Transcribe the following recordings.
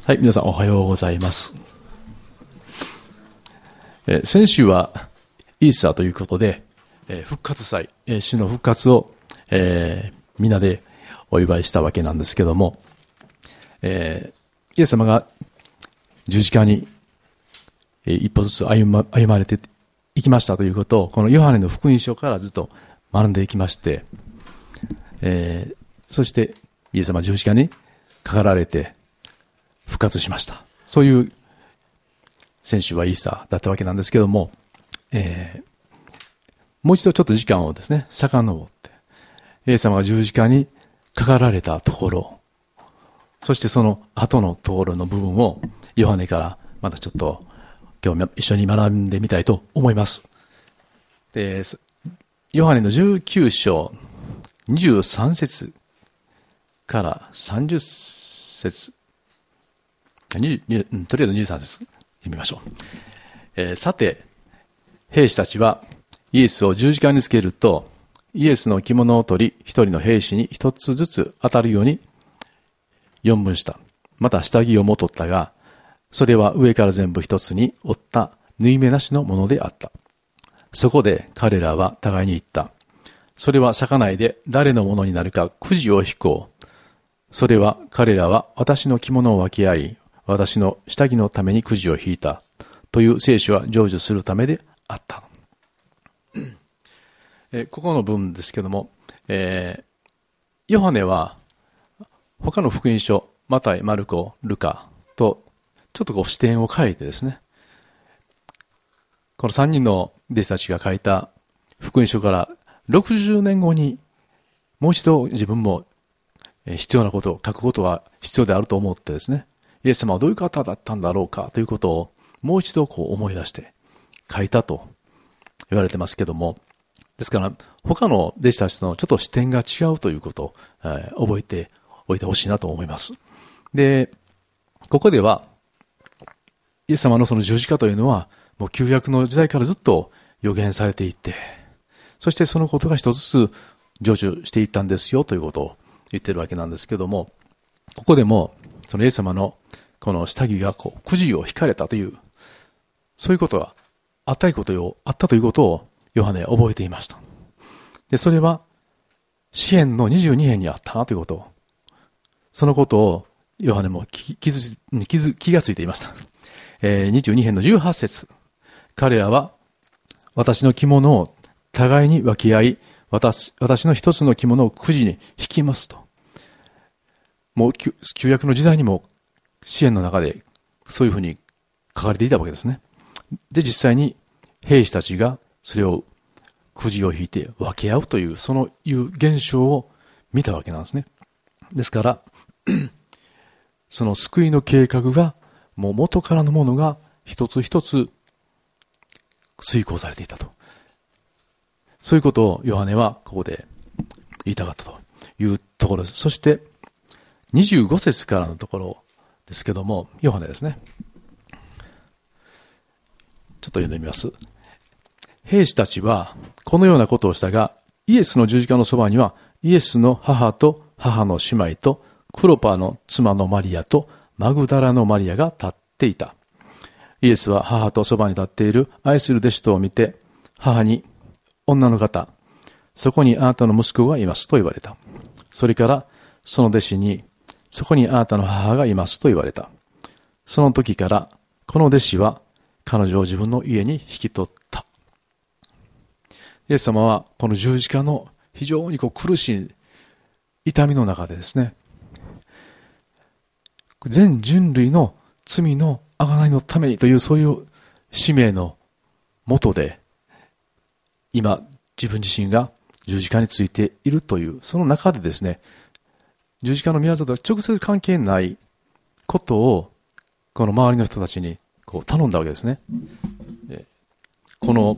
はい、皆さんおはようございます。先週はイースターということで、復活祭、主の復活を、みんなでお祝いしたわけなんですけども、イエス様が十字架に一歩ずつ歩まれていきましたということを、このヨハネの福音書からずっと学んでいきまして、そしてイエス様は十字架にかかられて復活しました。そういう先週はイースターだったわけなんですけども、もう一度ちょっと時間をですね、遡って、イエス様が十字架にかかられたところ、そしてその後のところの部分をヨハネからまたちょっと今日一緒に学んでみたいと思います。で、ヨハネの19章23節から30節、とりあえず23節読みましょう。さて、兵士たちはイエスを十字架につけると、イエスの着物を取り、一人の兵士に一つずつ当たるように四分した。また下着をも取ったが、それは上から全部一つに折った縫い目なしのものであった。そこで彼らは互いに言った。それは裂かないで誰のものになるかくじを引こう。それは彼らは私の着物を分け合い、私の下着のためにくじを引いたという聖書は成就するためであった。ここの部分ですけども、ヨハネは他の福音書、マタイ、マルコ、ルカとちょっと視点を変えてですね、この3人の弟子たちが書いた福音書から60年後にもう一度自分も必要なことを書くことが必要であると思ってですね、イエス様はどういう方だったんだろうかということをもう一度思い出して書いたと言われてますけども、ですから他の弟子たちとのちょっと視点が違うということを覚えておいてほしいなと思います。で、ここではイエス様のその十字架というのはもう旧約の時代からずっと予言されていて、そしてそのことが一つずつ成就していったんですよということを言ってるわけなんですけども、ここでもそのイエス様のこの下着がくじを引かれたという、そういうことがあったということをヨハネは覚えていました。で、それは詩編の22編にあったなということを、そのことをヨハネも気がついていました。22編の18節、彼らは私の着物を互いに分け合い、私の一つの着物をくじに引きますと。もう旧約の時代にも詩篇の中でそういうふうに書かれていたわけですね。で、実際に兵士たちがそれをくじを引いて分け合うという、そういう現象を見たわけなんですね。ですから、その救いの計画がもう元からのものが一つ一つ遂行されていたと。そういうことをヨハネはここで言いたかったというところです。そして25節からのところですけども、ヨハネですね。ちょっと読んでみます。兵士たちはこのようなことをしたが、イエスの十字架のそばにはイエスの母と母の姉妹とクロパの妻のマリアとマグダラのマリアが立っていた。イエスは母とそばに立っている愛する弟子とを見て、母に、女の方、そこにあなたの息子がいますと言われた。それからその弟子に、そこにあなたの母がいますと言われた。その時からこの弟子は彼女を自分の家に引き取った。イエス様はこの十字架の非常に苦しい痛みの中でですね、全人類の罪の贖いのためにというそういう使命のもとで今自分自身が十字架についているというその中でですね、十字架の御業とは直接関係ないことをこの周りの人たちに頼んだわけですね。この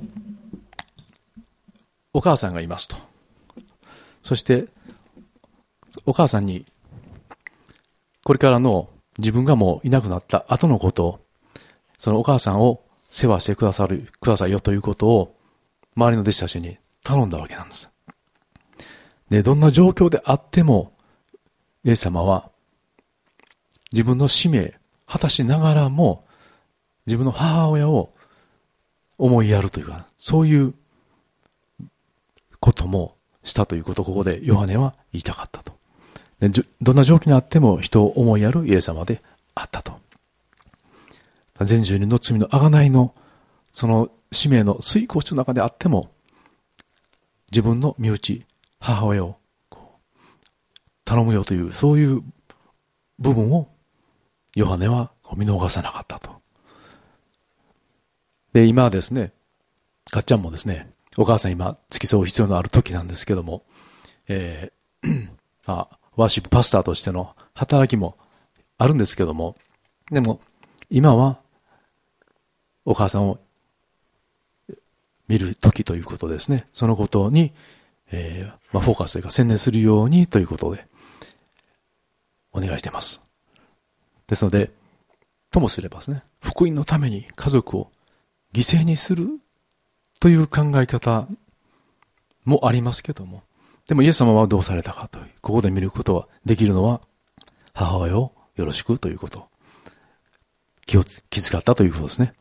お母さんがいますと。そしてお母さんにこれからの自分がもういなくなった後のことを、そのお母さんを世話してくださいよということを周りの弟子たちに頼んだわけなんです。で、どんな状況であってもイエス様は自分の使命、 果たしながらも、自分の母親を思いやるというか、そういうこともしたということをここでヨハネは言いたかったと。でどんな状況にあっても人を思いやるイエス様であったと。全住人の罪の贖いのその使命の遂行中の中であっても、自分の身内、母親を頼むよという、そういう部分をヨハネは見逃さなかったと。で、今はですね、かっちゃんもですね、お母さん今付き添う必要のある時なんですけども、ワーシップパスターとしての働きもあるんですけども、でも今はお母さんを見る時ということですね。そのことに、フォーカスというか専念するようにということでお願いしています。ですので、ともすればですね、福音のために家族を犠牲にするという考え方もありますけども、でもイエス様はどうされたかという、ここで見ることができるのは、母親をよろしくということ、気遣ったということですね。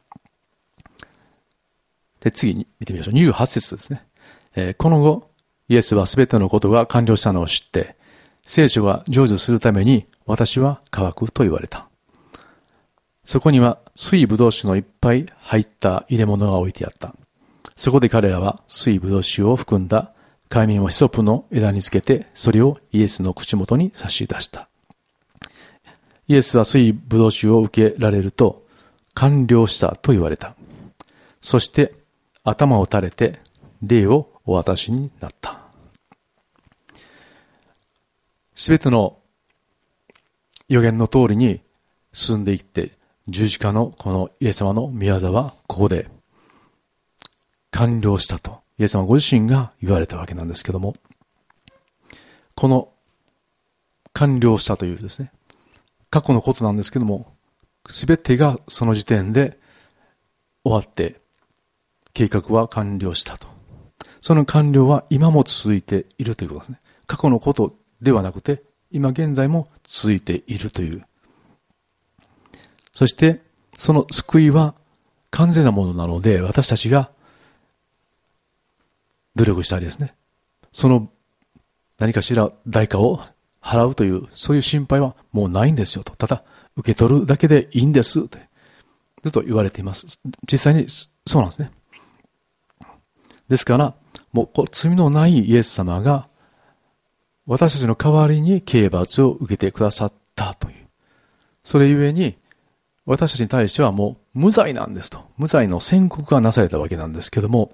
で、次に見てみましょう。28節ですね。この後、イエスはすべてのことが完了したのを知って、聖書が成就するために私は乾くと言われた。そこには水ぶどう酒のいっぱい入った入れ物が置いてあった。そこで彼らは水ぶどう酒を含んだ海綿をヒソプの枝につけて、それをイエスの口元に差し出した。イエスは水ぶどう酒を受けられると、完了したと言われた。そして頭を垂れて霊をお渡しになった。すべての予言の通りに進んでいって、十字架のこのイエス様の御業はここで完了したとイエス様ご自身が言われたわけなんですけども、この完了したというですね、過去のことなんですけども、すべてがその時点で終わって計画は完了したと。その完了は今も続いているということですね。過去のことではなくて、今現在も続いているという。そして、その救いは完全なものなので、私たちが努力したりですね、その何かしら代価を払うという、そういう心配はもうないんですよと。ただ、受け取るだけでいいんですって、ずっと言われています。実際にそうなんですね。ですから、もう罪のないイエス様が、私たちの代わりに刑罰を受けてくださったという。それゆえに、私たちに対してはもう無罪なんですと。無罪の宣告がなされたわけなんですけども、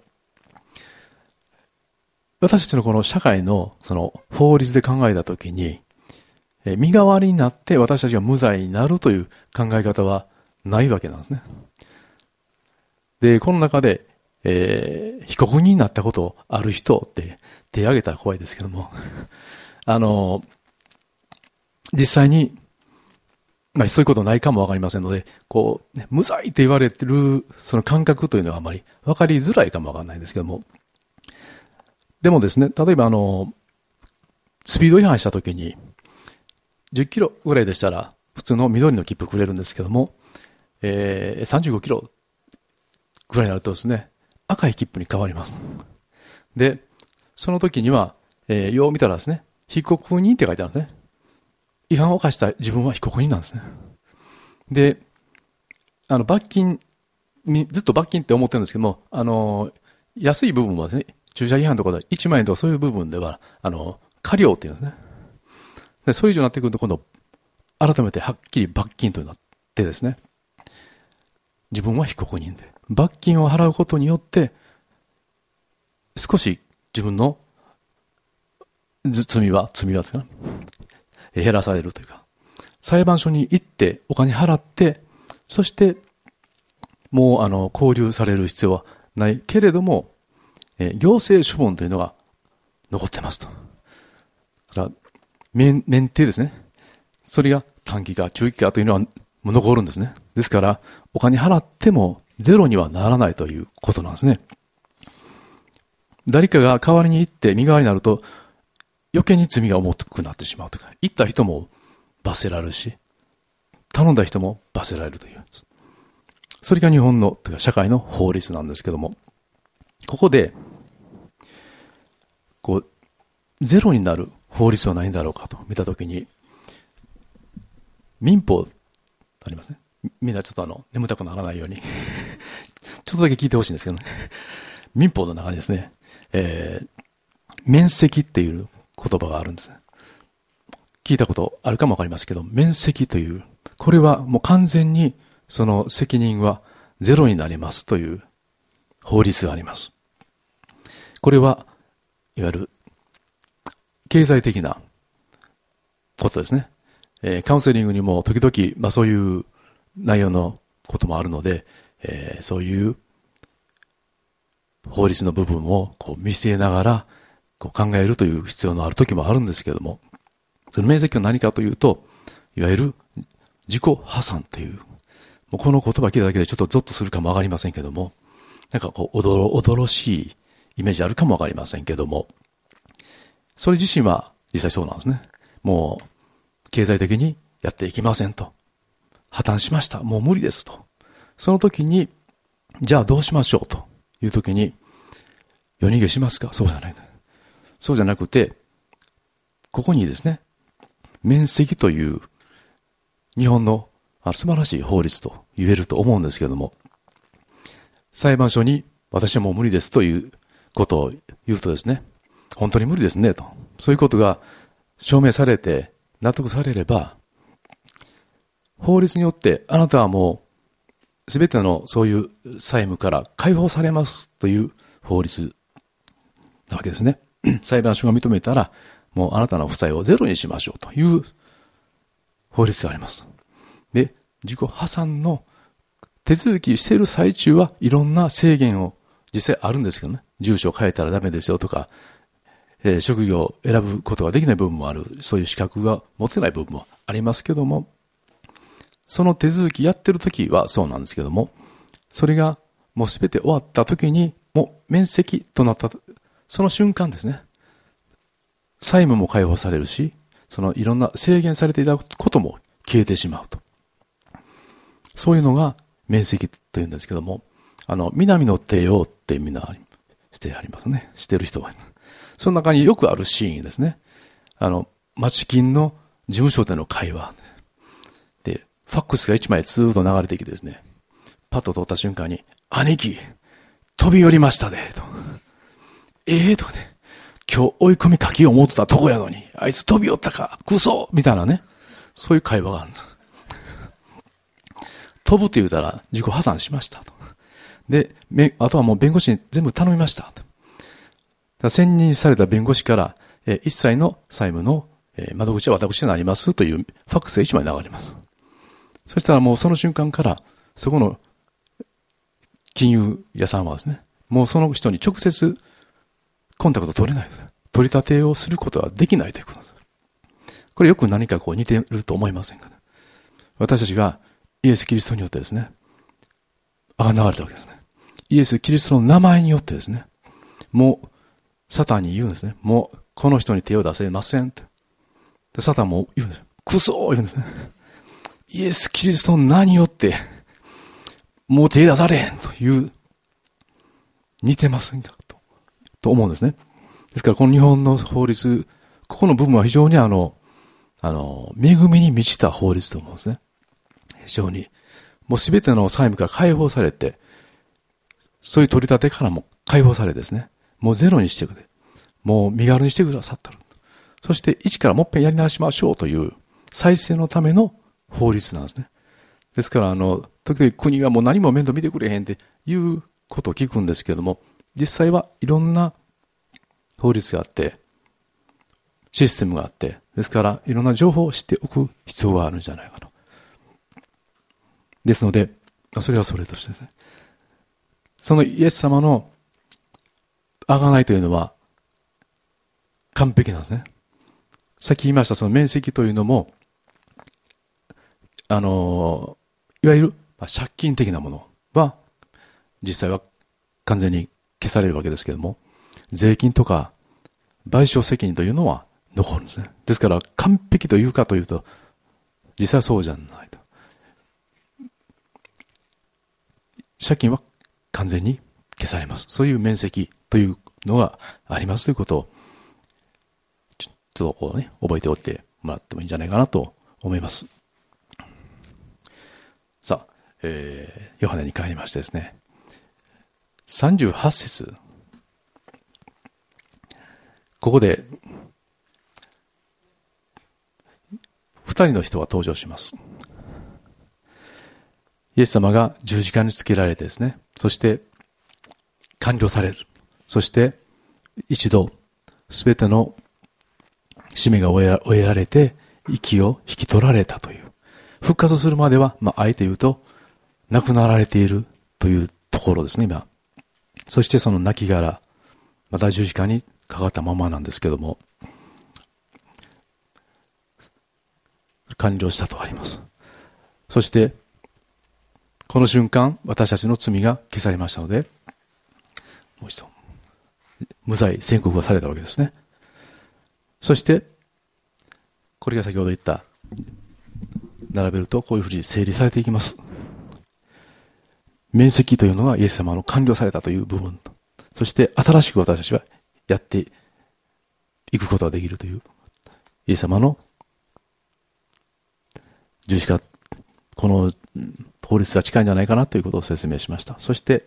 私たちのこの社会のその法律で考えたときに、身代わりになって私たちが無罪になるという考え方はないわけなんですね。で、この中で、被告人になったことある人って手を挙げたら怖いですけども、実際に、そういうことないかもわかりませんので、無罪って言われてるその感覚というのはあまりわかりづらいかもわからないんですけども、でもですね、例えばスピード違反したときに、10キロぐらいでしたら、普通の緑の切符くれるんですけども、35キロぐらいになるとですね、赤い切符に変わります。で、その時には、よう見たらですね、被告人って書いてあるんですね。違反を犯した自分は被告人なんですね。で、罰金、ずっと罰金って思ってるんですけども、安い部分はですね、駐車違反とかで1万円とかそういう部分では、過料っていうんですね。で、それ以上になってくると今度、改めてはっきり罰金となってですね、自分は被告人で、罰金を払うことによって、少し自分の罪はですかね、減らされるというか、裁判所に行ってお金払って、そしてもう拘留される必要はないけれども、行政処分というのが残ってますと。だから免停ですね。それが短期か中期かというのは残るんですね。ですからお金払ってもゼロにはならないということなんですね。誰かが代わりに行って身代わりになると余計に罪が重くなってしまうとか、行った人も罰せられるし、 頼んだ人も罰せられるという。それが日本の社会の法律なんですけども、ここで、ゼロになる法律はないんだろうかと見たときに、民法ありますね。みんなちょっと眠たくならないようにちょっとだけ聞いてほしいんですけどね。民法の中にですね、免責っていう言葉があるんですね。聞いたことあるかもわかりますけど、免責という、これはもう完全にその責任はゼロになりますという法律があります。これはいわゆる経済的なことですね。カウンセリングにも時々、そういう内容のこともあるので、そういう法律の部分を見据えながら考えるという必要のある時もあるんですけれども、その免責は何かというと、いわゆる自己破産という、もうこの言葉聞いただけでちょっとゾッとするかもわかりませんけども、なんかおどろしいイメージあるかもわかりませんけども、それ自身は実際そうなんですね。もう経済的にやっていきませんと。破綻しました。もう無理ですと。その時に、じゃあどうしましょうという時に、夜逃げしますか？そうじゃない。そうじゃなくて、ここにですね、免責という日本の素晴らしい法律と言えると思うんですけれども、裁判所に私はもう無理ですということを言うとですね、本当に無理ですねと。そういうことが証明されて納得されれば、法律によってあなたはもうすべてのそういう債務から解放されますという法律なわけですね。裁判所が認めたら、もうあなたの負債をゼロにしましょうという法律があります。で、自己破産の手続きしている最中はいろんな制限を実際あるんですけどね。住所を変えたらダメですよとか、職業を選ぶことができない部分もある。そういう資格が持てない部分もありますけども、その手続きやってる時はそうなんですけども、それがもうすべて終わった時に、もう免責となった、その瞬間ですね。債務も解放されるし、そのいろんな制限されていたことも消えてしまうと。そういうのが免責というんですけども、南の帝王ってみんなしてありますね。してる人は。その中によくあるシーンですね。町金の事務所での会話。で、ファックスが一枚ずーっと流れてきてですね、パッと通った瞬間に、兄貴、飛び降りましたで、と。とね、今日追い込み書きを持ってたとこやのに、あいつ飛び降ったか、クソみたいなね、そういう会話があるんだ。飛ぶって言うたら自己破産しましたと。で、あとはもう弁護士に全部頼みましたと。選任された弁護士から、一切の債務の窓口は私になりますというファックスが一枚流れます。そしたらもうその瞬間から、そこの金融屋さんはですね、もうその人に直接コンタクト取れない。取り立てをすることはできないということです。これよく何か似てると思いませんかね。私たちがイエス・キリストによってですね、贖われたわけですね。イエス・キリストの名前によってですね、もうサタンに言うんですね。もうこの人に手を出せませんって。でサタンも言うんです。クソー言うんですね。イエス・キリストの名によって、もう手出されへんという、似てませんかと思うんですね。ですからこの日本の法律、ここの部分は非常に恵みに満ちた法律と思うんですね。非常に。もうすべての債務から解放されて、そういう取り立てからも解放されですね。もうゼロにしてくれ。もう身軽にしてくださったる。そして一からもっぺんやり直しましょうという再生のための法律なんですね。ですから時々国がもう何も面倒見てくれへんっていうことを聞くんですけれども、実際はいろんな法律があって、システムがあって、ですからいろんな情報を知っておく必要があるんじゃないかと。ですので、それはそれとしてですね。そのイエス様の贖いというのは完璧なんですね。さっき言いましたその免責というのも、いわゆる借金的なものは実際は完全に消されるわけですけれども、税金とか賠償責任というのは残るんですね。ですから完璧というかというと、実際はそうじゃないと。 借金は完全に消されます。そういう面積というのがありますということを、ちょっとこうね、覚えておいてもらってもいいんじゃないかなと思います。さあ、ヨハネに帰りましてですね、38節、ここで2人の人が登場します。イエス様が十字架につけられてですね、そして完了される。そして一度すべての使命が終えられて息を引き取られたという。復活するまでは、あえて言うと亡くなられているというところですね、今。そしてその亡骸、また十字架にかかったままなんですけども、完了したとあります。そしてこの瞬間、私たちの罪が消されましたので、もう一度無罪宣告がされたわけですね。そしてこれが先ほど言った並べるとこういうふうに整理されていきます。面積というのはイエス様の完了されたという部分と、そして新しく私たちはやっていくことができるというイエス様の十字架、この法律が近いんじゃないかなということを説明しました。そして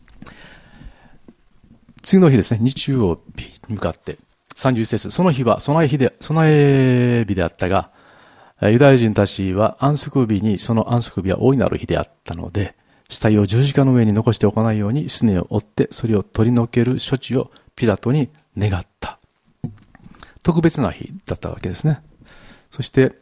次の日ですね、日曜日に向かって31節、その日は備え日であったが、ユダヤ人たちは安息日にその安息日は大いなる日であったので、死体を十字架の上に残しておかないようにすねを折ってそれを取り除ける処置をピラトに願った。特別な日だったわけですね。そして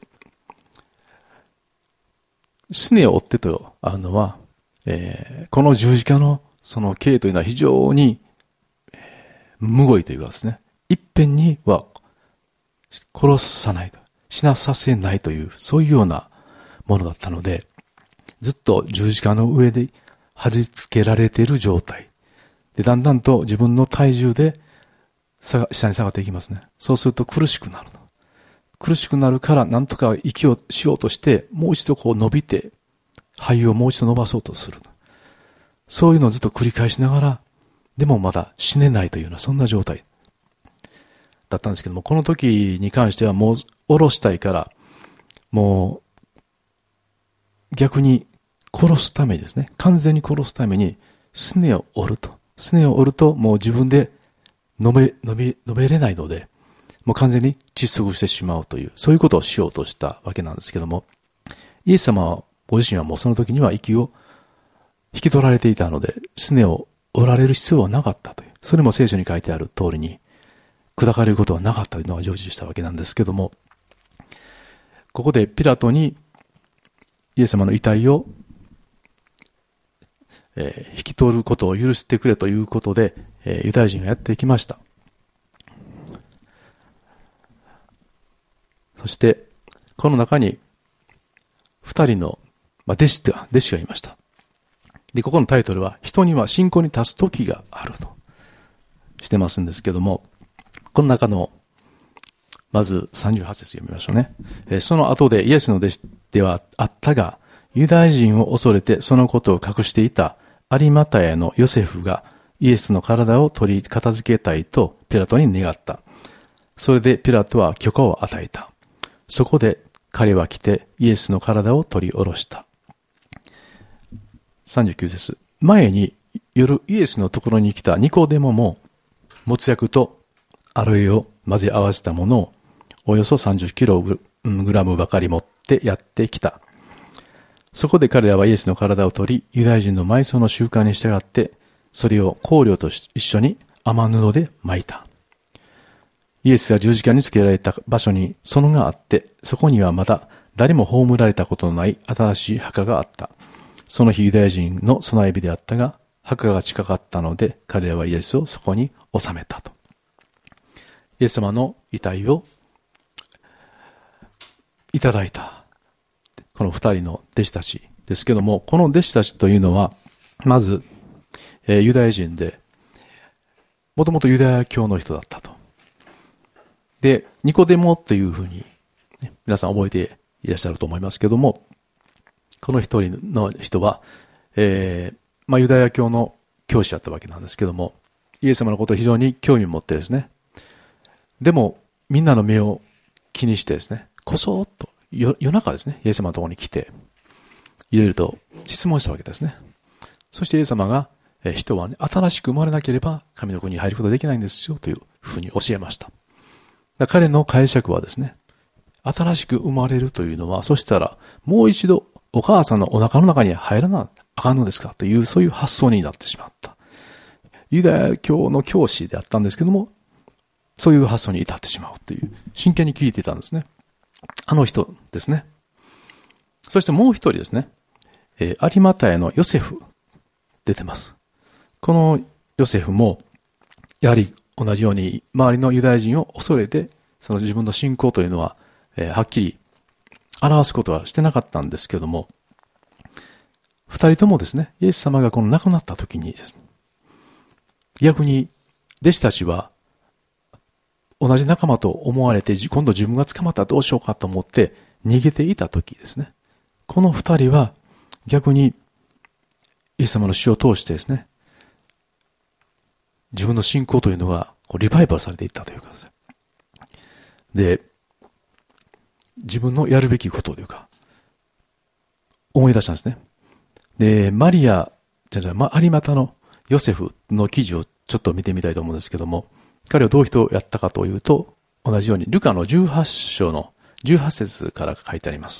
すねを折ってとあるのは、この十字架のその刑というのは非常に、むごいというかですね、いっぺんには殺さないと、死なさせないという、そういうようなものだったので、ずっと十字架の上で貼り付けられている状態で、だんだんと自分の体重で下に下がっていきますね。そうすると苦しくなる。苦しくなるから何とか息をしようとしてもう一度こう伸びて肺をもう一度伸ばそうとする。そういうのをずっと繰り返しながら、でもまだ死ねないというようなそんな状態だったんですけども、この時に関してはもう下ろしたいからもう逆に殺すためにですね、完全に殺すためにすねを折ると。すねを折るともう自分で飲めれないので、もう完全に窒息してしまうという、そういうことをしようとしたわけなんですけども、イエス様はご自身はもうその時には息を引き取られていたので、すねを折られる必要はなかったという、それも聖書に書いてある通りに砕かれることはなかったというのが成就したわけなんですけども、ここでピラトにイエス様の遺体を引き取ることを許してくれということで、ユダヤ人がやってきました。そしてこの中に2人の弟子がいました。で、ここのタイトルは人には信仰に達す時があるとしてますんですけども、この中のまず38節読みましょうね。その後でイエスの弟子ではあったが、ユダヤ人を恐れてそのことを隠していた有馬太のヨセフがイエスの体を取り片付けたいとピラトに願った。それでピラトは許可を与えた。そこで彼は来てイエスの体を取り下ろした。39節。前に夜イエスのところに来たニコデモも、没薬とアロエを混ぜ合わせたものをおよそ30キログラムばかり持ってやってきた。そこで彼らはイエスの体を取り、ユダヤ人の埋葬の習慣に従って、それを香料と一緒に雨布で巻いた。イエスが十字架につけられた場所に園があって、そこにはまだ誰も葬られたことのない新しい墓があった。その日ユダヤ人の備え日であったが、墓が近かったので、彼らはイエスをそこに収めたと。イエス様の遺体をいただいた。この二人の弟子たちですけども、この弟子たちというのは、まず、ユダヤ人で、もともとユダヤ教の人だったと。で、ニコデモというふうに、皆さん覚えていらっしゃると思いますけども、この一人の人は、 ユダヤ教の教師だったわけなんですけども、イエス様のことを非常に興味を持ってですね、でもみんなの目を気にしてですね、こそっと夜中ですね、イエス様のところに来て、いろいろと質問したわけですね。そしてイエス様が、人はね、新しく生まれなければ神の国に入ることができないんですよというふうに教えました。彼の解釈はですね、新しく生まれるというのは、そしたらもう一度お母さんのお腹の中に入らなあかんのですかという、そういう発想になってしまった。ユダヤ教の教師であったんですけども、そういう発想に至ってしまうという、真剣に聞いていたんですね。あの人ですね。そしてもう一人ですね、有馬太のヨセフ、出てます。このヨセフも、やはり同じように周りのユダヤ人を恐れて、その自分の信仰というのは、はっきり表すことはしてなかったんですけども、二人ともですね、イエス様がこの亡くなった時にですね、逆に弟子たちは同じ仲間と思われて、今度自分が捕まったらどうしようかと思って逃げていた時ですね、この二人は逆にイエス様の死を通してですね、自分の信仰というのがリバイバルされていったというかですね。で、自分のやるべきことというか、思い出したんですね。で、マリア、有馬太のヨセフの記事をちょっと見てみたいと思うんですけども、彼はどういう人をやったかというと、同じようにルカの18章の18節から書いてあります。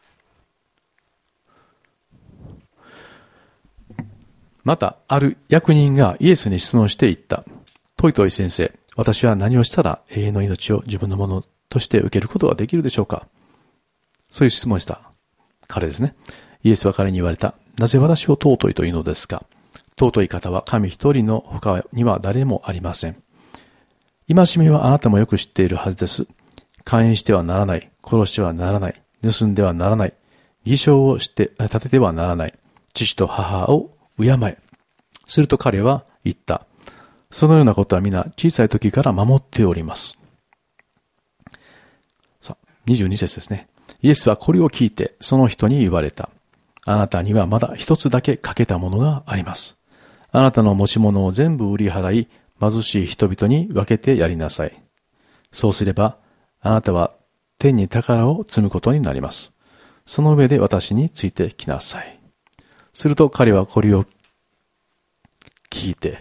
また、ある役人がイエスに質問していった。トイトイ先生、私は何をしたら永遠の命を自分のものとして受けることができるでしょうか。そういう質問をした彼ですね。イエスは彼に言われた。なぜ私を尊いというのですか。尊い方は神一人の他には誰もありません。戒めはあなたもよく知っているはずです。姦淫してはならない。殺してはならない。盗んではならない。偽証を立ててはならない。父と母を敬え。すると彼は言った。そのようなことは皆小さい時から守っております。さあ、22節ですね。イエスはこれを聞いてその人に言われた。あなたにはまだ一つだけ欠けたものがあります。あなたの持ち物を全部売り払い、貧しい人々に分けてやりなさい。そうすれば、あなたは天に宝を積むことになります。その上で私についてきなさい。すると彼はこれを聞いて、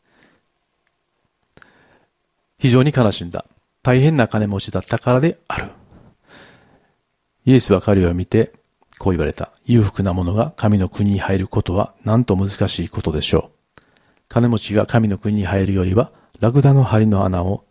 非常に悲しんだ。大変な金持ちだったからである。イエスは彼を見て、こう言われた。裕福な者が神の国に入ることはなんと難しいことでしょう。金持ちが神の国に入るよりは、ラクダが針の穴を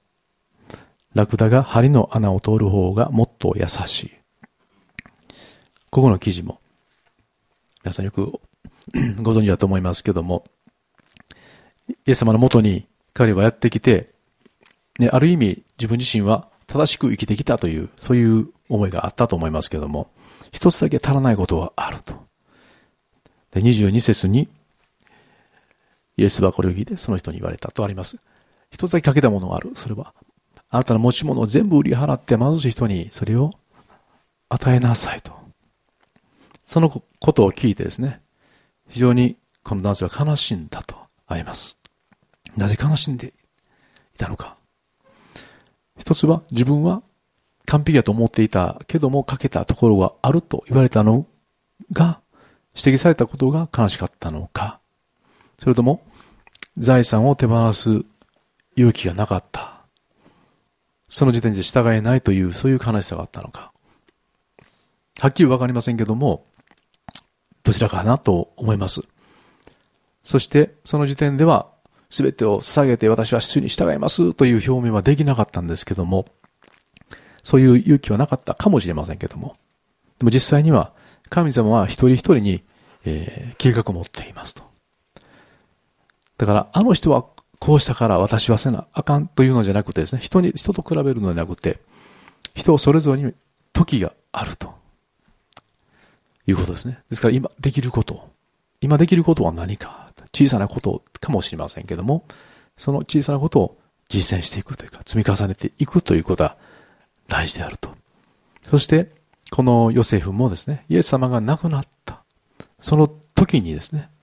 通る方がもっと優しい。ここの記事も、皆さんよくご存知だと思いますけども、イエス様のもとに彼はやってきて、ある意味自分自身は正しく生きてきたという、そういう思いがあったと思いますけども、一つだけ足らないことはあると。で、22節に、イエスはこれを聞いてその人に言われたとあります。一つだけ欠けたものがある。それは、あなたの持ち物を全部売り払って貧しい人にそれを与えなさいと。そのことを聞いてですね、非常にこの男性は悲しんだとあります。なぜ悲しんでいたのか。一つは自分は完璧だと思っていたけども欠けたところがあると言われたのが、指摘されたことが悲しかったのか。それとも財産を手放す勇気がなかった。その時点で従えないという、そういう悲しさがあったのか。はっきりわかりませんけども、どちらかなと思います。そして、その時点では、すべてを捧げて私は主に従いますという表明はできなかったんですけども、そういう勇気はなかったかもしれませんけども、でも実際には神様は一人一人に、計画を持っていますと。だから、あの人はこうしたから私はせなあかんというのじゃなくてですね、人と比べるのではなくて、人それぞれに時があるということですね。ですから今できることは何か、小さなことかもしれませんけども、その小さなことを実践していくというか、積み重ねていくということは大事であると。そして、このヨセフもですね、イエス様が亡くなった、その時にですね、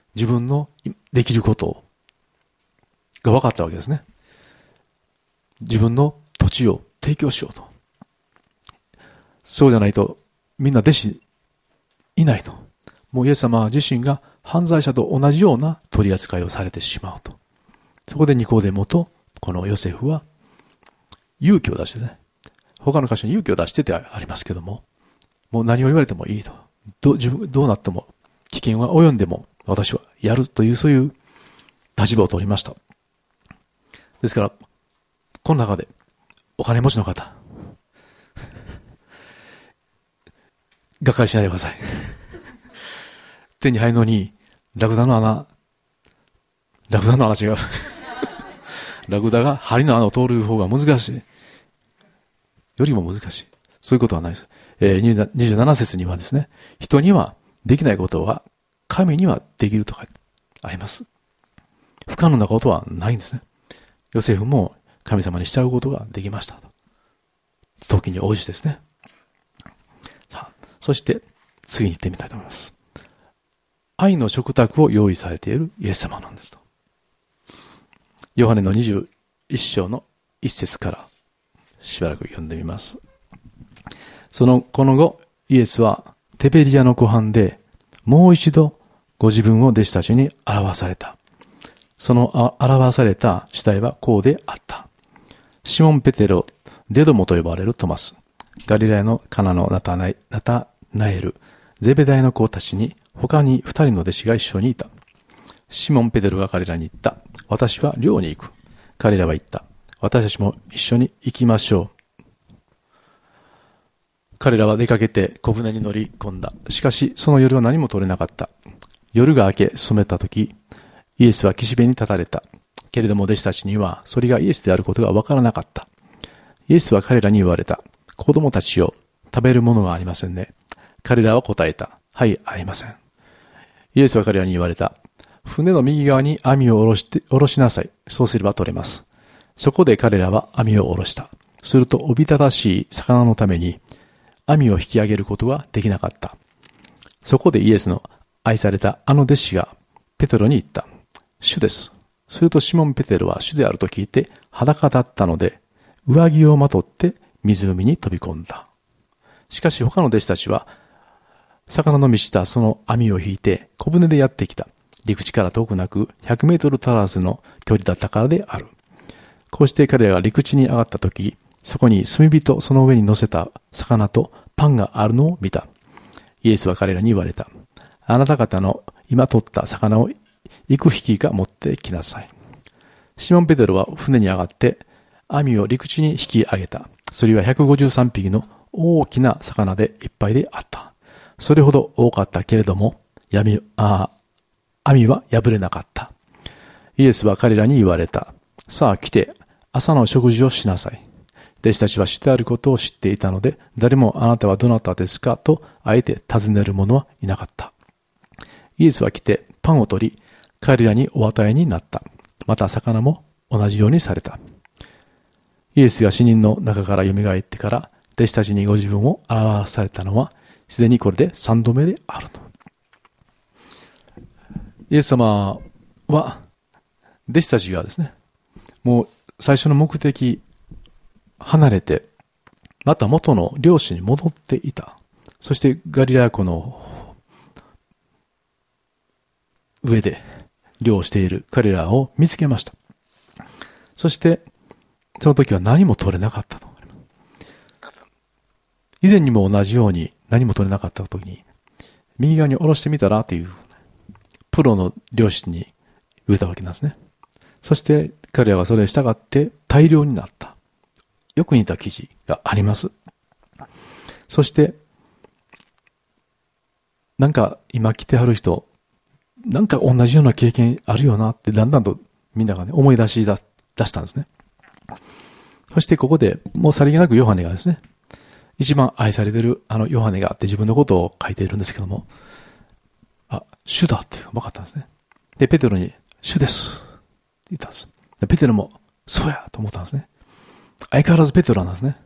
自分のできることが分かったわけですね。自分の土地を提供しようと。そうじゃないとみんな弟子いないと。もうイエス様自身が犯罪者と同じような取り扱いをされてしまうと。そこでニコデモとこのヨセフは勇気を出してね、他の箇所に勇気を出しててありますけども、もう何を言われてもいいと。どうなっても危険は及んでも私はやるというそういう立場を取りました。ですから、この中でお金持ちの方、がっかりしないでください。手に入るのに、ラクダの穴違う。ラクダが針の穴を通る方が難しい。よりも難しい。そういうことはないです。27節にはですね、人にはできないことは神にはできるとかあります。不可能なことはないんですね。ヨセフも神様に従うことができました。時に応じですね。さあ、そして次に行ってみたいと思います。愛の食卓を用意されているイエス様なんですと。ヨハネの21章の1節からしばらく読んでみます。この後、イエスはテベリアの湖畔でもう一度ご自分を弟子たちに表された。その表された主体はこうであった。シモン・ペテロ、デドモと呼ばれるトマス、ガリラヤのカナのナタナエル、ゼベダイの子たちに他に2人の弟子が一緒にいた。シモン・ペテロが彼らに言った。私は漁に行く。彼らは言った。私たちも一緒に行きましょう。彼らは出かけて小舟に乗り込んだ。しかしその夜は何も取れなかった。夜が明け染めた時、イエスは岸辺に立たれた。けれども弟子たちにはそれがイエスであることがわからなかった。イエスは彼らに言われた。子供たちよ、食べるものがありませんね。彼らは答えた。はい、ありません。イエスは彼らに言われた。船の右側に網を下ろしなさい。そうすれば取れます。そこで彼らは網を下ろした。するとおびただしい魚のために網を引き上げることはできなかった。そこでイエスの愛されたあの弟子がペテロに言った。主です。するとシモン・ペテロは主であると聞いて裸だったので上着をまとって湖に飛び込んだ。しかし他の弟子たちは魚の満ちたその網を引いて小舟でやってきた。陸地から遠くなく100メートル足らずの距離だったからである。こうして彼らが陸地に上がったとき、そこに炭火とその上に乗せた魚とパンがあるのを見た。イエスは彼らに言われた。あなた方の今取った魚を幾匹か持ってきなさい。シモン・ペテロは船に上がって網を陸地に引き上げた。それは153匹の大きな魚でいっぱいであった。それほど多かったけれども、網は破れなかった。イエスは彼らに言われた。さあ来て朝の食事をしなさい。弟子たちは主であることを知っていたので、誰もあなたはどなたですかとあえて尋ねる者はいなかった。イエスは来てパンを取り、彼らにお与えになった。また魚も同じようにされた。イエスが死人の中から蘇ってから、弟子たちにご自分を表されたのは、すでにこれで3度目であると。イエス様は、弟子たちがですね、もう最初の目的、離れて、また元の漁師に戻っていた。そしてガリラヤ湖の上で漁をしている彼らを見つけました。そして、その時は何も取れなかったと。以前にも同じように何も取れなかった時に、右側に下ろしてみたらという、プロの漁師に言ったわけなんですね。そして彼らはそれに従って大量になった。よく似た記事があります。そして、なんか今来てはる人、なんか同じような経験あるよなってだんだんとみんながね、思い出したんですね。そしてここでもうさりげなくヨハネがですね、一番愛されているヨハネがあって自分のことを書いているんですけども、主だって分かったんですね。で、ペテロに、主ですって言ったんです。でペテロも、そうやと思ったんですね。相変わらずペテロなんですね。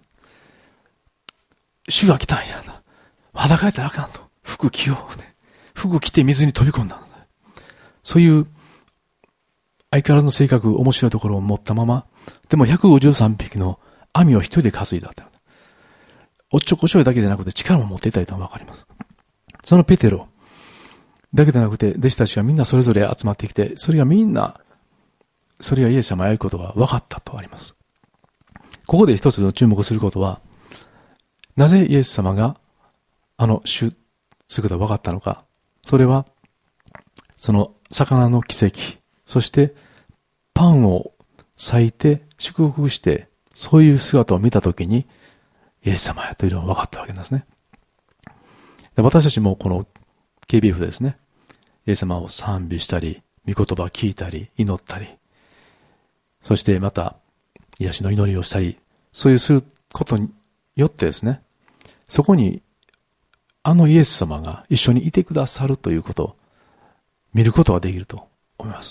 主が来たんや。裸やったらあかんと。服着よう、ね。服着て水に飛び込んだ。 そういう相変わらずの性格、面白いところを持ったまま、でも153匹の網を一人で担いだ。おっちょこちょいだけじゃなくて力も持っていたいとわかります。そのペテロだけでなくて弟子たちがみんなそれぞれ集まってきて、それがみんな、それがイエス様やることが分かったとあります。ここで一つの注目することは、なぜイエス様がそういうことが分かったのか。それは、その魚の奇跡、そしてパンを裂いて祝福して、そういう姿を見たときに、イエス様やというのが分かったわけですね。私たちもこの KBF でですね、イエス様を賛美したり、御言葉を聞いたり、祈ったり、そしてまた癒しの祈りをしたり、そういうすることによってですね、そこにイエス様が一緒にいてくださるということを見ることができると思います。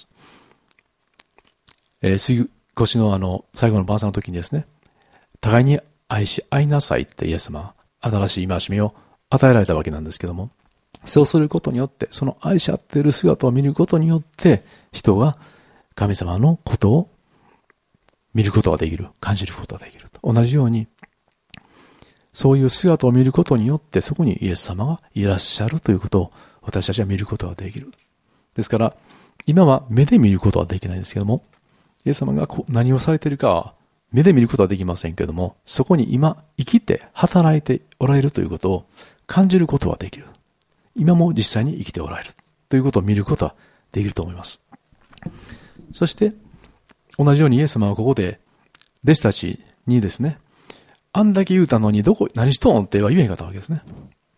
越の最後の晩餐の時にですね、互いに愛し合いなさいってイエス様は新しい戒めを与えられたわけなんですけども、そうすることによって、その愛し合っている姿を見ることによって、人が神様のことを見ることができる、感じることができると。同じように、そういう姿を見ることによって、そこにイエス様がいらっしゃるということを私たちは見ることができる。ですから、今は目で見ることはできないんですけども、イエス様が何をされているかは目で見ることはできませんけども、そこに今生きて働いておられるということを感じることはできる。今も実際に生きておられるということを見ることはできると思います。そして同じようにイエス様はここで弟子たちにですね、あんだけ言うたのに何しとんっては言えんかったわけですね。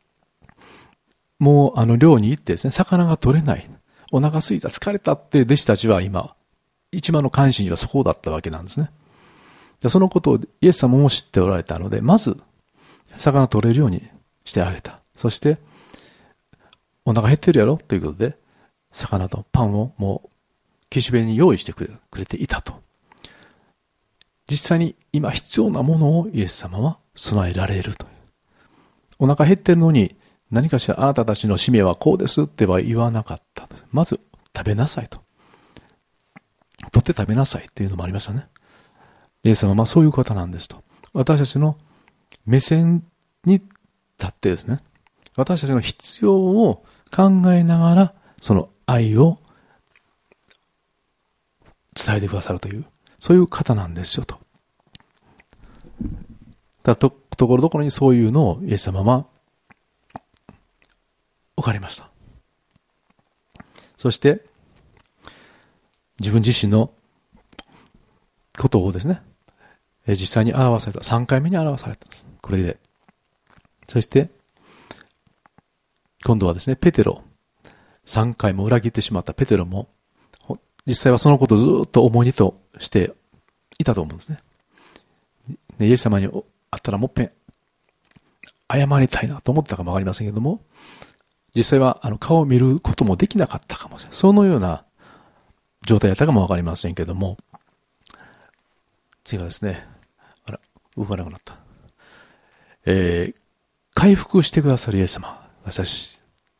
もう漁に行ってですね、魚が取れない。お腹空いた、疲れたって弟子たちは今、一番の関心はそこだったわけなんですね。そのことをイエス様も知っておられたので、まず、魚取れるようにしてあげた。そして、お腹減ってるやろということで、魚とパンをもう、岸辺に用意してくれていたと。実際に今必要なものをイエス様は備えられるという。お腹減ってるのに、何かしらあなたたちの使命はこうですっては言わなかった。まず食べなさいと。取って食べなさいというのもありましたね。イエス様はそういう方なんですと。私たちの目線に立ってですね、私たちの必要を考えながら、その愛を伝えてくださるという、そういう方なんですよと。ところどころにそういうのをイエス様は置かれました。そして、自分自身のことをですね、実際に表された。3回目に表されたんです。これで。そして、今度はですね、ペテロ。3回も裏切ってしまったペテロも、実際はそのことをずっと思い出としていたと思うんですね。でイエス様に会ったらもっぺん謝りたいなと思ったかもわかりませんけども、実際は顔を見ることもできなかったかもしれない。そのような状態だったかもわかりませんけども、次はですね、動かなくなった。回復してくださるイエス様。私、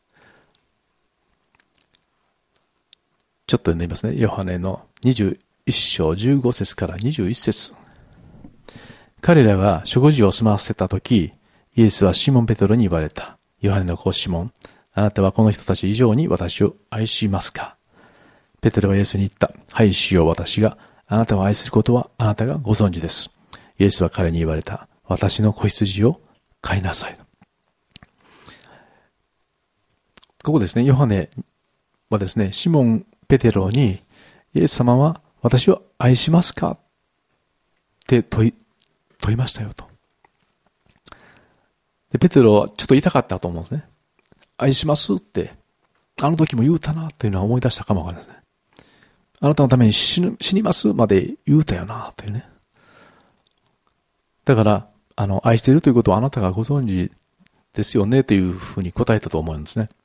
ちょっと読んでみますね。ヨハネの21章15節から21節。彼らが食事を済ませたとき、イエスはシモン・ペテロに言われた。ヨハネの子シモン、あなたはこの人たち以上に私を愛しますか？ペテロはイエスに言った。はい、主よ、私があなたを愛することはあなたがご存知です。イエスは彼に言われた。私の子羊を飼いなさい。ここですね、ヨハネはですね、シモン・ペテロに、イエス様は私を愛しますかって問いましたよと。でペテロはちょっと痛かったと思うんですね。愛しますって、あの時も言うたなというのは思い出したかもわからないですね。あなたのために死にますまで言うたよなというね。だから、愛しているということはあなたがご存知ですよねというふうに答えたと思うんですね。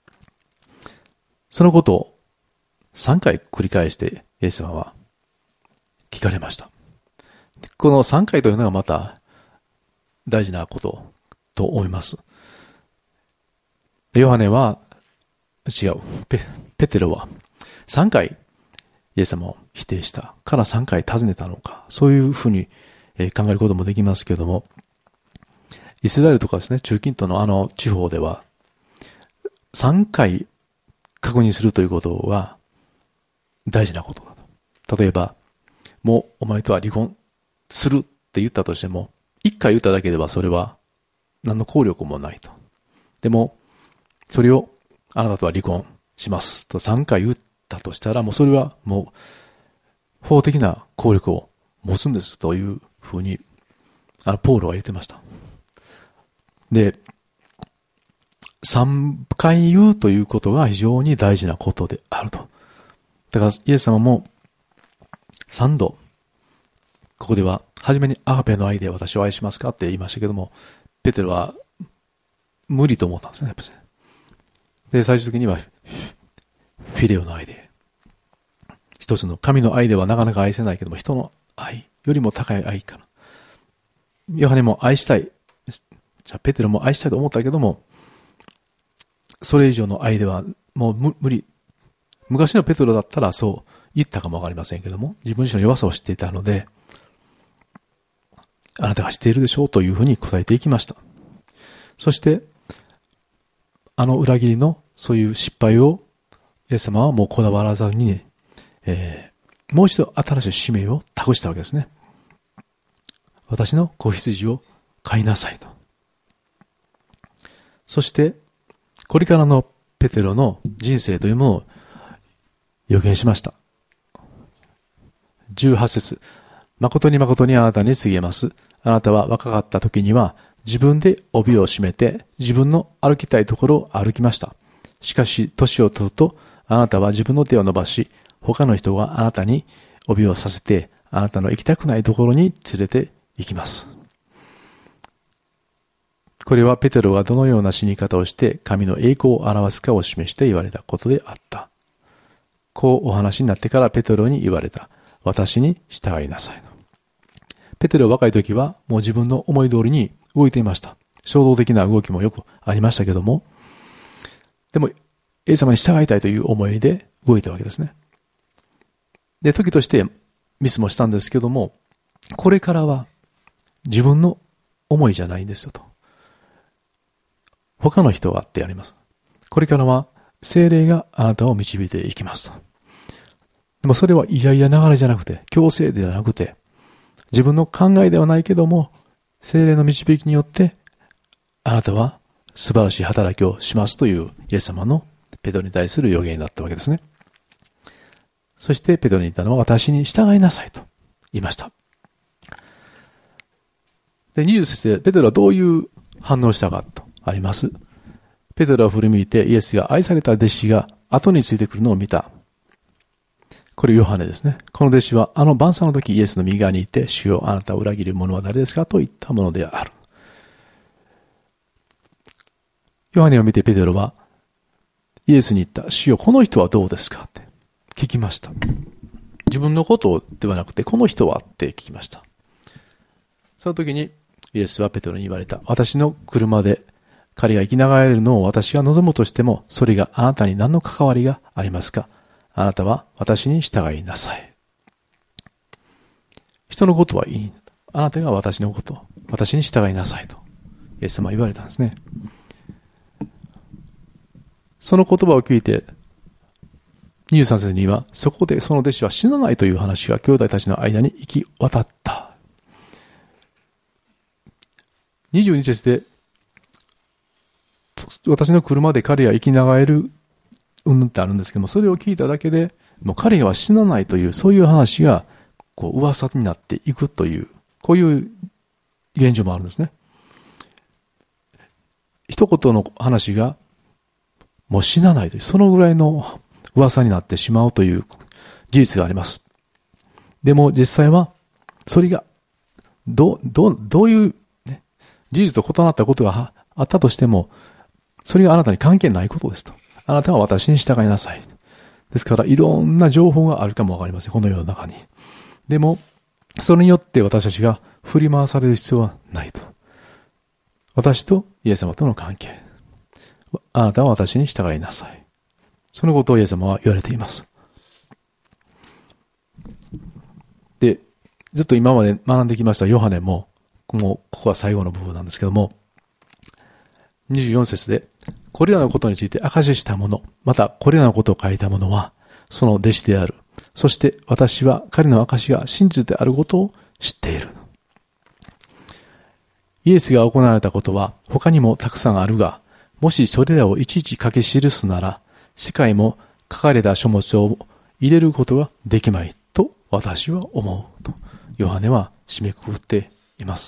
そのことを3回繰り返してイエス様は聞かれました。この3回というのがまた大事なことと思います。ヨハネは、違う、ペテロは 3回イエス様を否定したから3回尋ねたのか、そういうふうに考えることもできますけれども、イスラエルとかですね、中近東の地方では、3回確認するということは大事なことだと。例えば、もうお前とは離婚するって言ったとしても、1回言っただけではそれは何の効力もないと。でも、それをあなたとは離婚しますと3回言ったとしたら、もうそれはもう法的な効力を持つんですというふうに、ポールは言ってました。で、3回言うということが非常に大事なことであると。だからイエス様も3度、ここでは初めにアガペの愛で私を愛しますかって言いましたけども、ペテロは無理と思ったんですね、やっぱり。で、最終的にはフィレオの愛で、一つの神の愛ではなかなか愛せないけども、人の愛よりも高い愛から。ヨハネも愛したい。じゃあペテロも愛したいと思ったけども、それ以上の愛ではもう無理。昔のペテロだったらそう言ったかもわかりませんけども、自分自身の弱さを知っていたので、あなたが知っているでしょうというふうに答えていきました。そして、裏切りのそういう失敗を、イエス様はもうこだわらずに、もう一度新しい使命を託したわけですね。私の子羊を飼いなさいと。そして、これからのペテロの人生というものを予言しました。18節、誠に誠にあなたに告げます。あなたは若かった時には自分で帯を締めて自分の歩きたいところを歩きました。しかし年を取るとあなたは自分の手を伸ばし、他の人があなたに帯をさせてあなたの行きたくないところに連れて行きます。これはペテロがどのような死に方をして神の栄光を表すかを示して言われたことであった。こうお話になってからペテロに言われた。私に従いなさい。ペテロ若い時はもう自分の思い通りに動いていました。衝動的な動きもよくありましたけども、でもイエス様に従いたいという思いで動いたわけですね。で、時としてミスもしたんですけども、これからは自分の思いじゃないんですよと。他の人はってやります。これからは聖霊があなたを導いていきますと。でもそれは嫌々流れじゃなくて、強制ではなくて、自分の考えではないけども、聖霊の導きによって、あなたは素晴らしい働きをしますというイエス様のペテロに対する予言だったわけですね。そしてペテロに言ったのは、私に従いなさいと言いました。で、20節でペテロはどういう反応をしたかとあります。ペテロは振り向いてイエスが愛された弟子が後についてくるのを見た。これヨハネですね。この弟子は晩餐の時イエスの右側にいて、主よあなたを裏切る者は誰ですかと言ったものである。ヨハネを見てペテロはイエスに言った。主よこの人はどうですかって聞きました。自分のことではなくてこの人はって聞きました。その時にイエスはペテロに言われた。私の車で彼が生きながらえるのを私が望むとしても、それがあなたに何の関わりがありますか？あなたは私に従いなさい。人のことはいい。あなたが私のこと、私に従いなさいと、イエス様は言われたんですね。その言葉を聞いて、23節には、そこでその弟子は死なないという話が兄弟たちの間に行き渡った。22節で、私の車で彼は生きながらえるってあるんですけども、それを聞いただけでもう彼は死なないという、そういう話がこう噂になっていくという、こういう現状もあるんですね。一言の話がもう死なないという、そのぐらいの噂になってしまうという事実があります。でも実際はそれがどういう、ね、事実と異なったことがあったとしても、それがあなたに関係ないことですと。あなたは私に従いなさい。ですから、いろんな情報があるかもわかりません。この世の中に。でも、それによって私たちが振り回される必要はないと。私とイエス様との関係。あなたは私に従いなさい。そのことをイエス様は言われています。 で、ずっと今まで学んできましたヨハネも、もうここが最後の部分なんですけども、24節で、これらのことについて証しした者、またこれらのことを書いた者は、その弟子である。そして私は彼の証が真実であることを知っている。イエスが行われたことは他にもたくさんあるが、もしそれらをいちいち書き記すなら、世界も書かれた書物を入れることができまいと私は思うと、ヨハネは締めくくっています。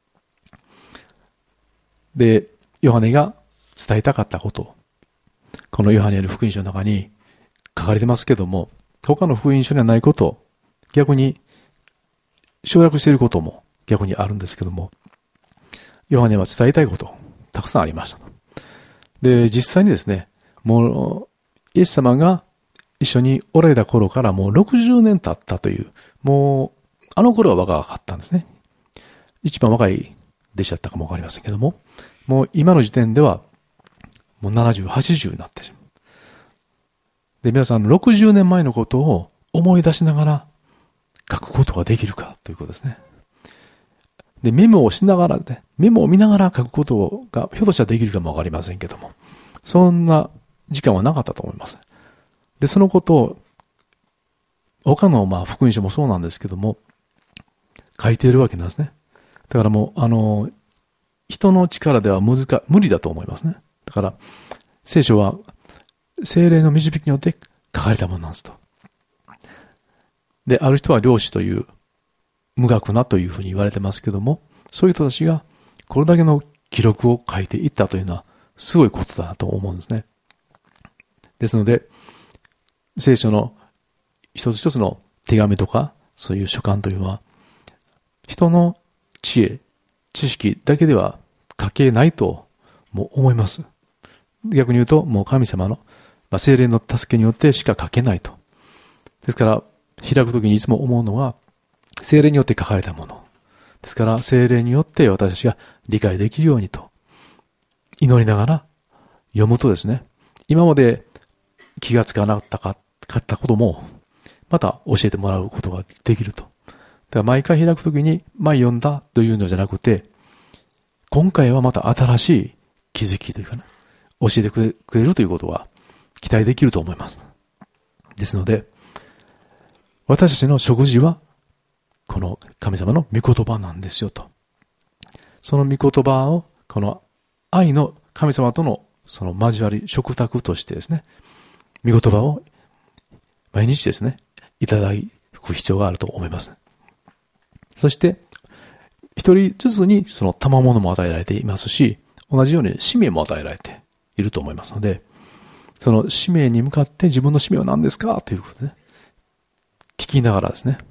で、ヨハネが伝えたかったこと、このヨハネの福音書の中に書かれてますけども、他の福音書にはないこと、逆に省略していることも逆にあるんですけども、ヨハネは伝えたいこと、たくさんありました。で、実際にですね、もう、イエス様が一緒におられた頃からもう60年経ったという、もう、あの頃は若かったんですね。一番若い弟子だったかもわかりませんけども、もう今の時点では、もう70、80になってしまう。で、皆さん、60年前のことを思い出しながら書くことができるかということですね。で、メモをしながらね、メモを見ながら書くことがひょっとしたらできるかもわかりませんけども、そんな時間はなかったと思います。で、そのことを、他の福音書もそうなんですけども、書いているわけなんですね。だからもう、人の力では無理だと思いますね。だから、聖書は、聖霊の導きによって書かれたものなんですと。で、ある人は漁師という無学なというふうに言われてますけども、そういう人たちがこれだけの記録を書いていったというのはすごいことだなと思うんですね。ですので、聖書の一つ一つの手紙とか、そういう書簡というのは、人の知恵、知識だけでは書けないとも思います。逆に言うと、もう神様の聖霊の助けによってしか書けないと。ですから、開くときにいつも思うのは、聖霊によって書かれたもの。ですから、聖霊によって私たちが理解できるようにと、祈りながら読むとですね、今まで気がつかなかったことも、また教えてもらうことができると。だから毎回開くときに、前読んだというのじゃなくて、今回はまた新しい気づきというかね、教えてくれるということは期待できると思います。ですので、私たちの食事は、この神様の御言葉なんですよと。その御言葉を、この愛の神様とのその交わり、食卓としてですね、御言葉を毎日ですね、いただく必要があると思います。そして、一人ずつにその賜物も与えられていますし、同じように使命も与えられていると思いますので、その使命に向かって自分の使命は何ですかということでね、聞きながらですね。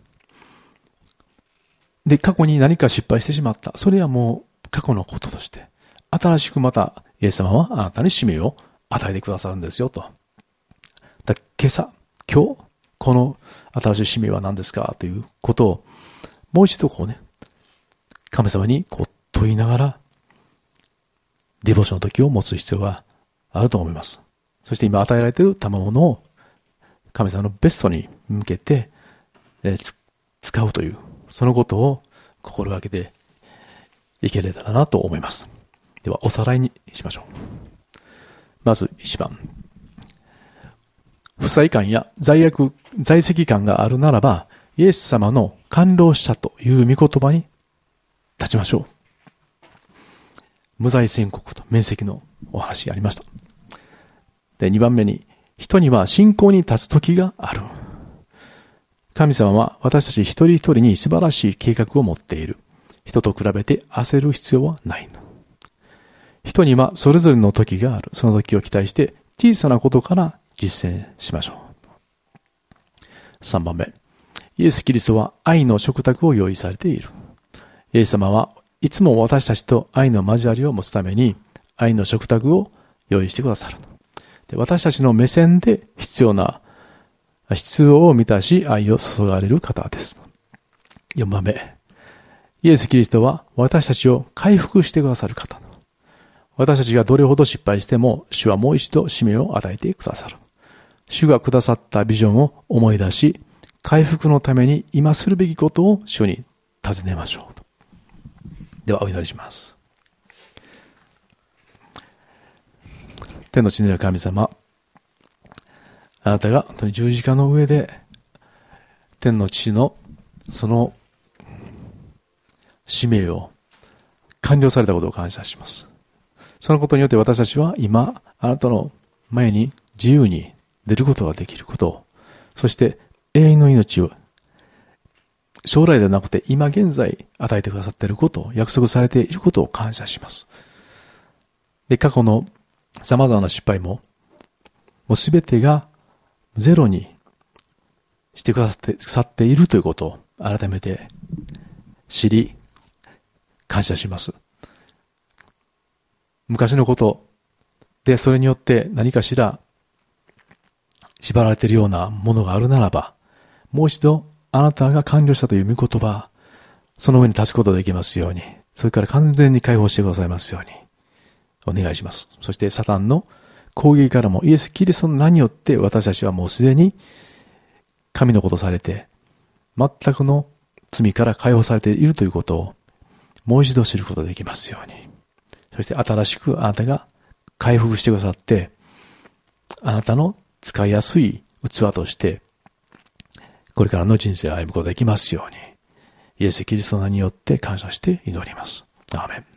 で、過去に何か失敗してしまった。それはもう過去のこととして、新しくまたイエス様はあなたに使命を与えてくださるんですよと。今日、この新しい使命は何ですかということを、もう一度こうね、神様にこう問いながら、デボーションの時を持つ必要があると思います。そして今与えられている賜物を神様のベストに向けて、使うという、そのことを心がけていけれたらなと思います。では、おさらいにしましょう。まず1番。不快感や在籍感があるならば、イエス様の完了したという御言葉に立ちましょう。無罪宣告と免責のお話がありました。で、2番目に、人には信仰に立つ時がある。神様は私たち一人一人に素晴らしい計画を持っている。人と比べて焦る必要はない。人にはそれぞれの時がある。その時を期待して小さなことから実践しましょう。3番目。イエス・キリストは愛の食卓を用意されている。イエス様はいつも私たちと愛の交わりを持つために愛の食卓を用意してくださる。で、私たちの目線で必要を満たし愛を注がれる方です。4番目。イエス・キリストは私たちを回復してくださる方。私たちがどれほど失敗しても主はもう一度使命を与えてくださる。主がくださったビジョンを思い出し、 回復のために今するべきことを主に尋ねましょう。ではお祈りします。天の地にある神様、あなたが本当に十字架の上で天の父のその使命を完了されたことを感謝します。そのことによって私たちは今あなたの前に自由に出ることができることを、そして永遠の命を将来ではなくて今現在与えてくださっていることを、約束されていることを感謝します。で、過去の様々な失敗もうすべてがゼロにしてくださっているということを改めて知り感謝します。昔のことでそれによって何かしら縛られているようなものがあるならば、もう一度あなたが完了したという御言葉、その上に立つことができますように、それから完全に解放してくださいますようにお願いします。そしてサタンの攻撃からもイエス・キリストの名によって私たちはもうすでに神のことされて全くの罪から解放されているということをもう一度知ることができますように、そして新しくあなたが回復してくださってあなたの使いやすい器としてこれからの人生を歩むことができますように、イエス・キリストの名によって感謝して祈ります。アーメン。